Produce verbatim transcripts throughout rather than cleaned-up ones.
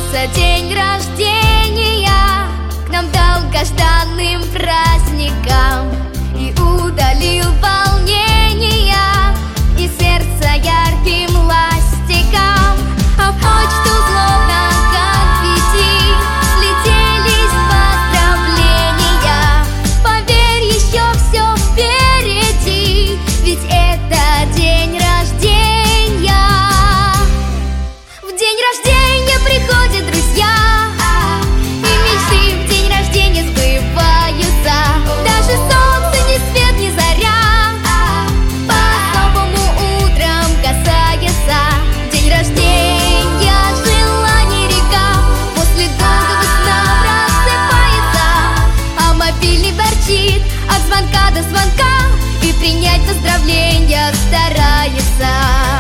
близится день рождения, к нам долгожданным праздникам, и удалил волнения и сердце ярким ластиком. А в почту словно конфетти слетелись поздравления. Поверь, еще все впереди, ведь это день рождения. В день рождения приходят друзья, и мечты в день рождения сбываются. Даже солнце ни свет, ни заря по-особому утром касается. День рождения, желаний река, после долгого сна просыпается, а мобильный ворчит от звонка до звонка, и принять поздравления старается.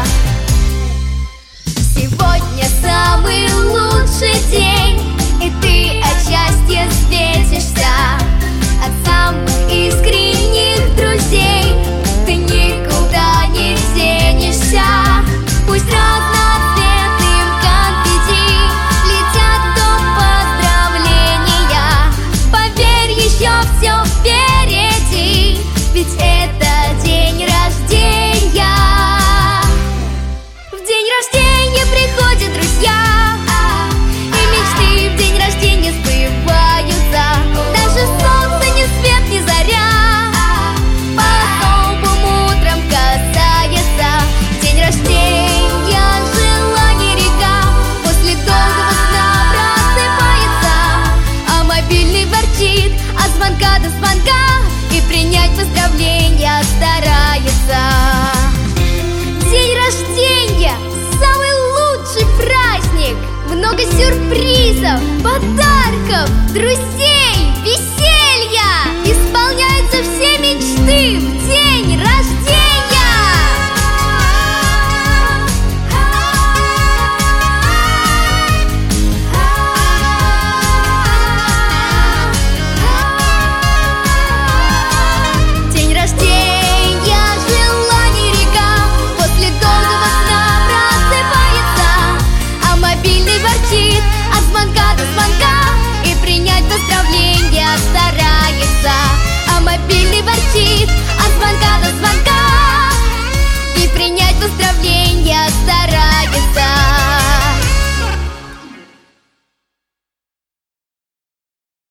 Сегодня самый лучший день, и ты от счастья светишься. От самых искренних друзей ты никуда не денешься. Пусть разноцветным конфетти летят в дом поздравления. Поверь, еще все впереди, ведь это день рождения. В день рождения приходят друзья, и мечты в день рождения сбываются. Даже солнце ни свет, ни заря по-особому утром касается. День рождения, желаний река, после долгого сна просыпается, а мобильный ворчит от звонка до звонка, и принять поздравления старается. День рождения – самый лучший праздник. Много сюрпризов, подарков, друзей.